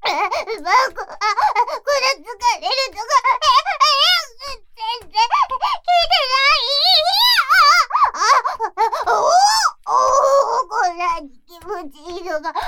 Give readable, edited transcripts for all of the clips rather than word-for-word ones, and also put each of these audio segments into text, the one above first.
これ疲れるとか、全然聞いてないこんなに気持ちいいのが、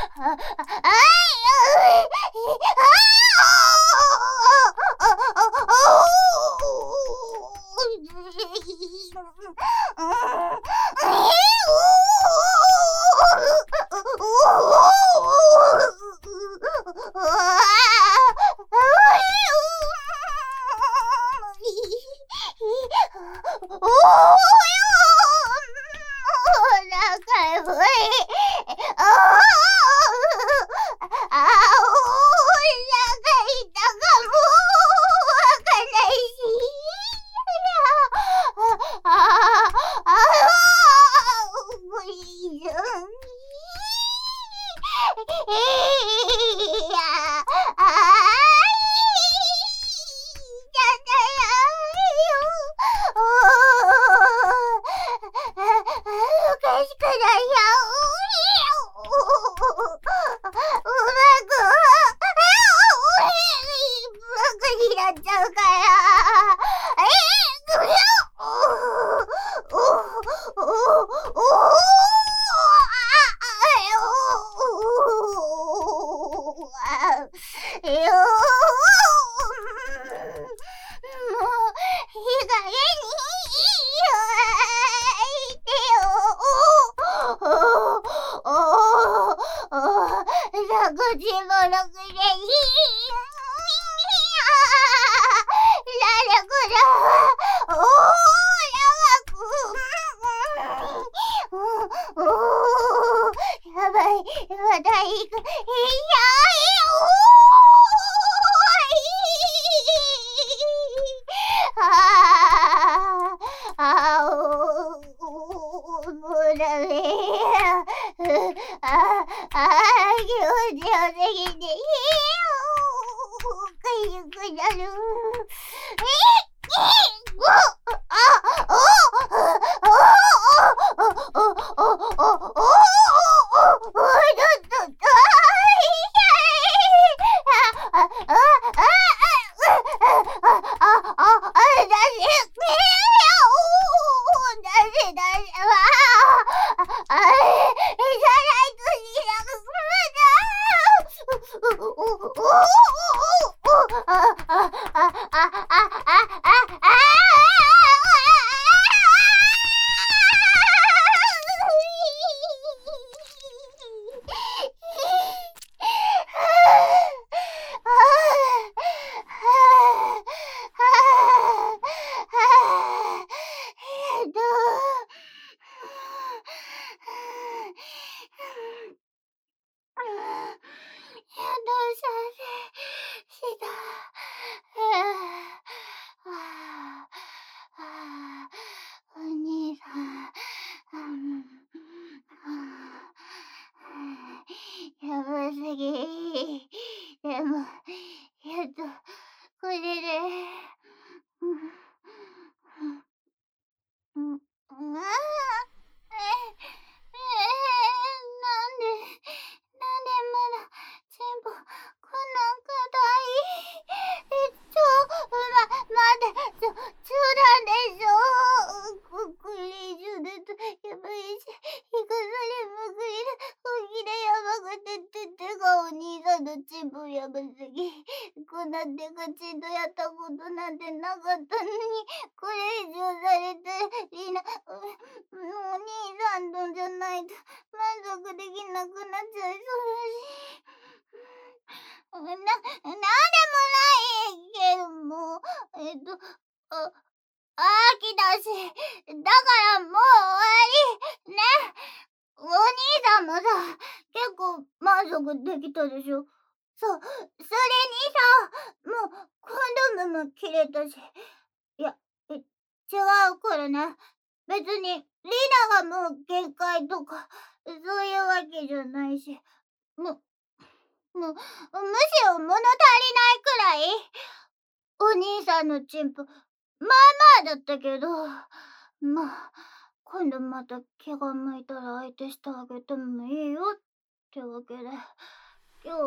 今度また気が向いたら相手してあげてもいいよってわけで、今日は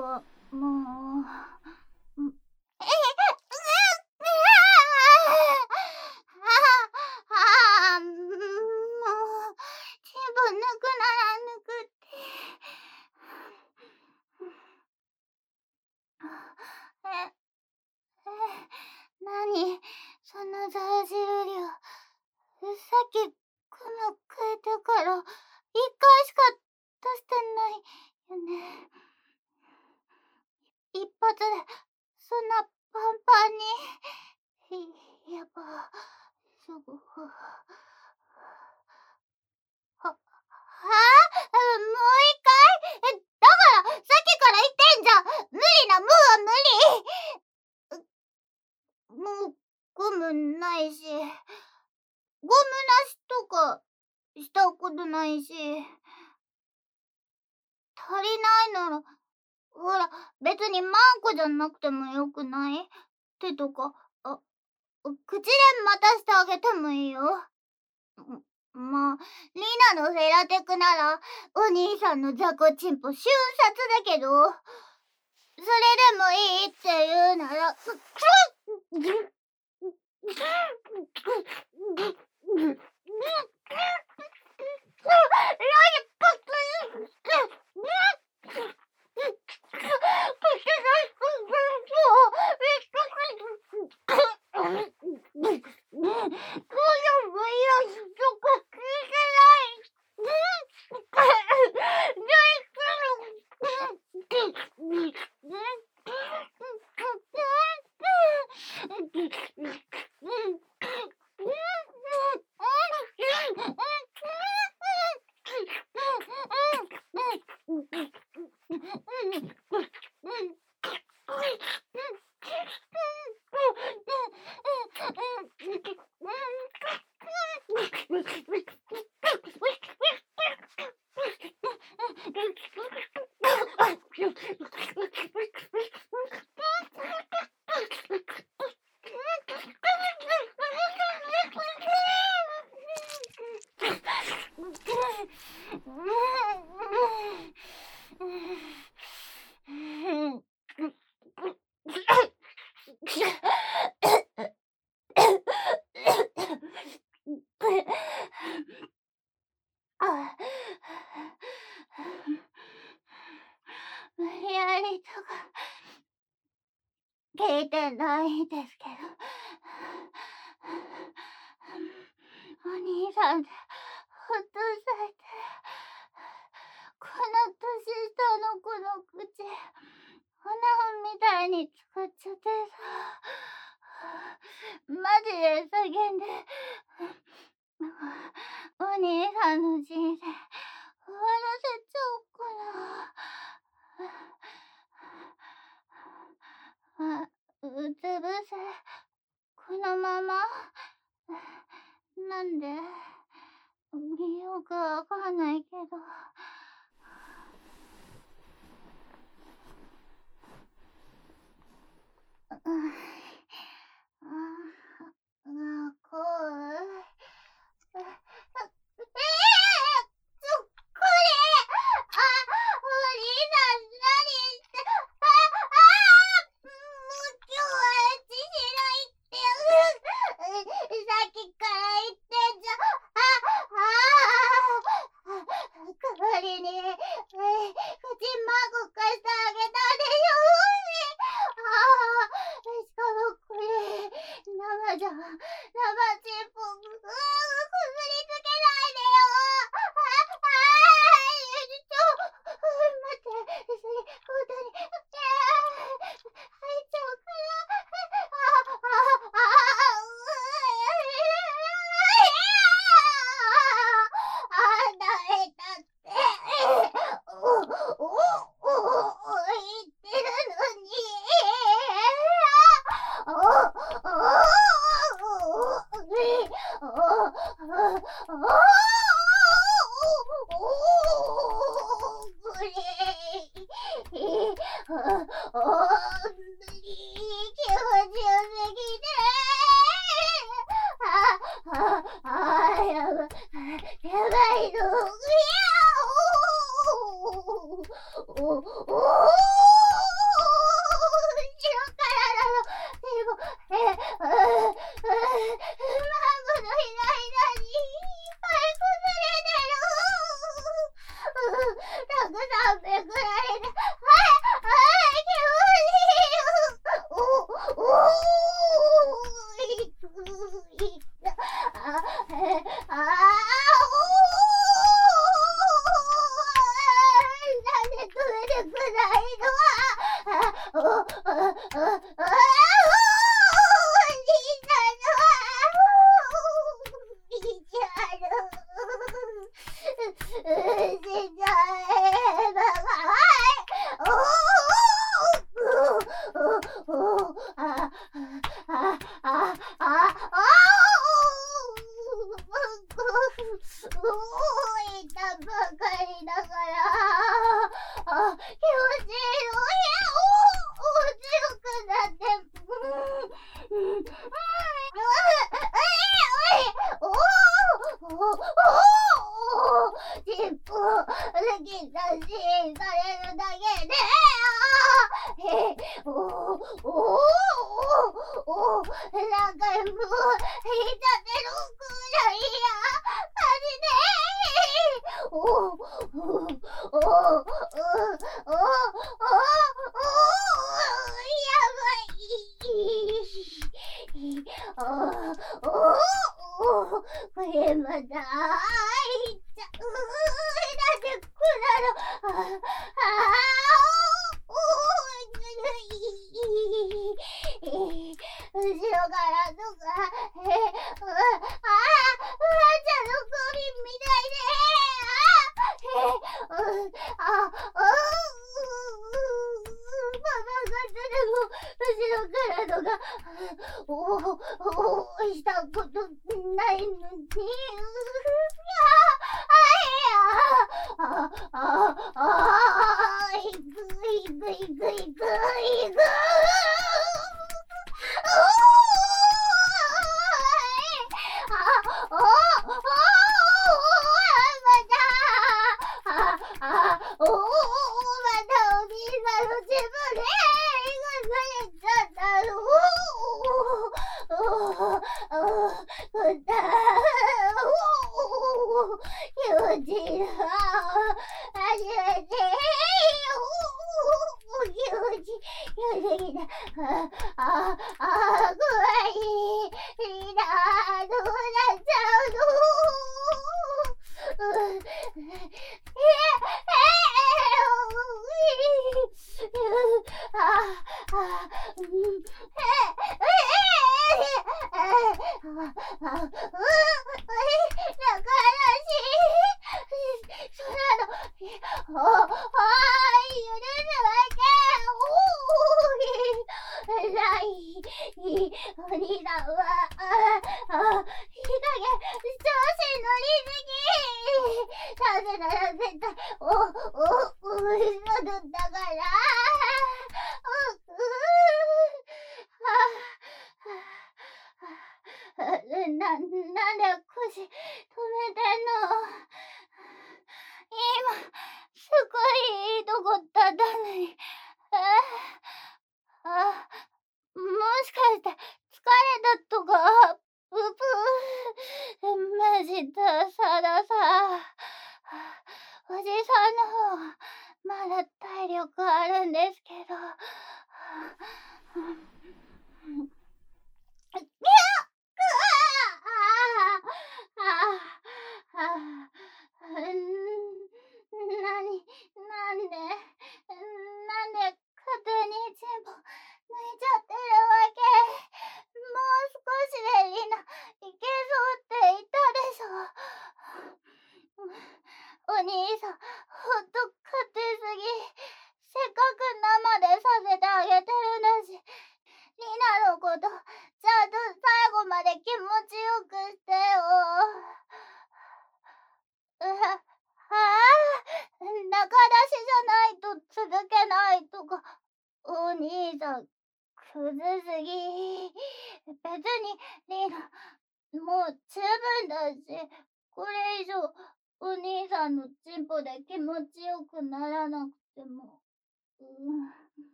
もう、もう、全部なくならぬくって。なに、そのザラ汁量。さっき、クマ変えたから、1回しか出してないよね。一発で、そんなパンパンに。やっぱ、すぐ。もう一回だから、さっきから言ってんじゃん。無理な、無は無理。もう、ゴムないし、ゴムなしとか、したことないし。足りないなら、ほら、別にマンコじゃなくてもよくない？手とか、口で待たしてあげてもいいよ。まあ、リナのフェラテクなら、お兄さんの雑魚チンポ瞬殺だけど、それでもいいって言うなら、無理やりとか聞いてないですけど、お兄さんでほっとされて、この年下の子の口、おなほみたいに使っちゃってさ、マジで叫んで、お兄さんの人生終わらせちゃおうかな。うつ伏せ、このまま、なんで、よくわかんないけど。こう。さっきから言ってんじゃん。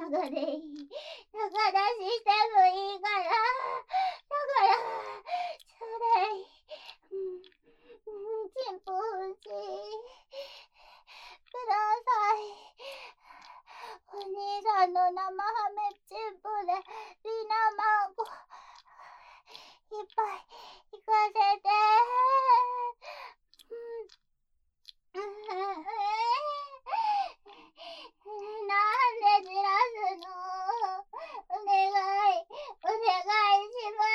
中でいい。中出ししてもいいから。だから、ちょうだい。チンポ欲しい。ください。お兄さんの生ハメチンポでリナマンゴいっぱい行かせて。なんでじらすの？お願い、お願いします。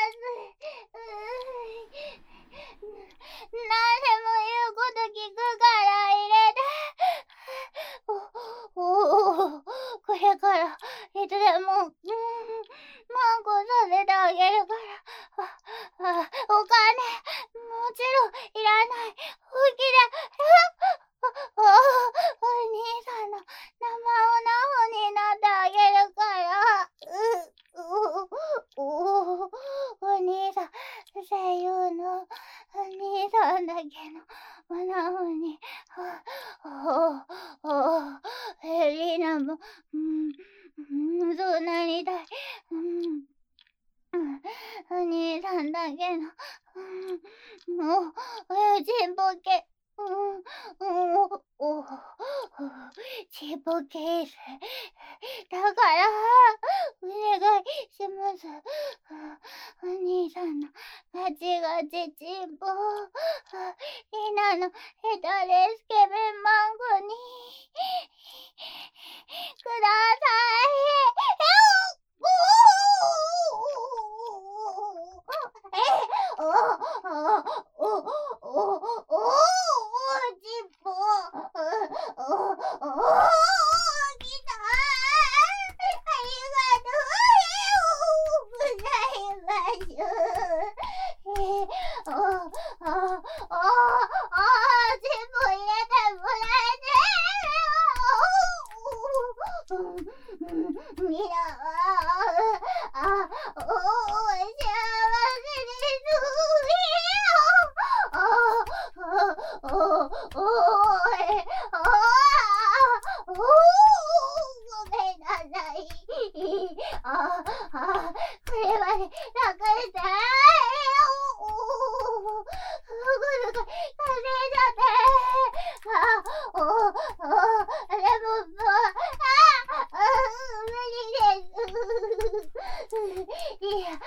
何でも言うこと聞くから入れて。これからいつでも、マンゴさせてあげるから。お金、もちろんいらない。本気で。お兄さんの生オナホになってあげるから。お兄さん、声優のお兄さんだけのオナホに。リナも、そうなりたい。お兄さんだけの、もう、ちんぽけ。ちんぽけす。だから、お願いします。お兄さんのガチガチちんぽ。リナのヘタレスケベマンゴに、くださミラは、幸せです。ごめんなさい。これまで楽して。すごい、稼いじゃって。でも、無理です。いや、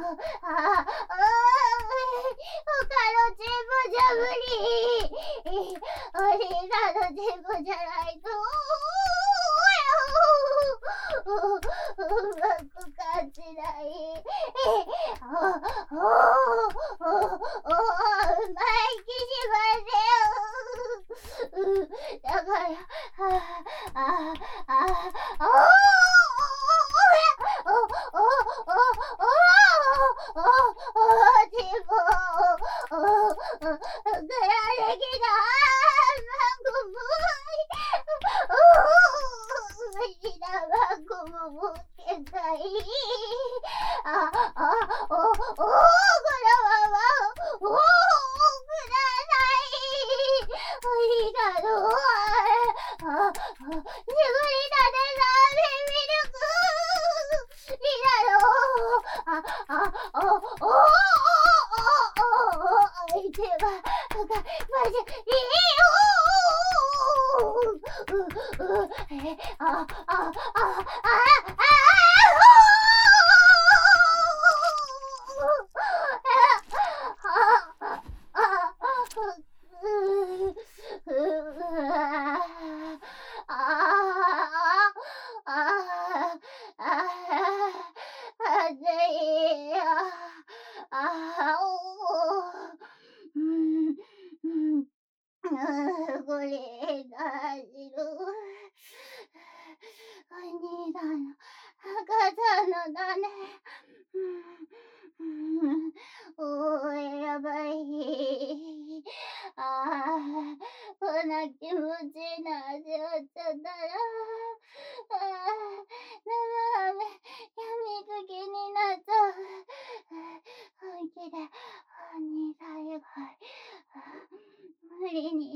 他のチームじゃ無理。お兄さんのチームじゃないと。うまく感じない。前気しません。だから、これがしろ。お兄さんの赤ちゃんのだね。やばい。こんな気持ちになっちゃったら、生飴やみつきになっちゃう。本気で、お兄さん以外、無理に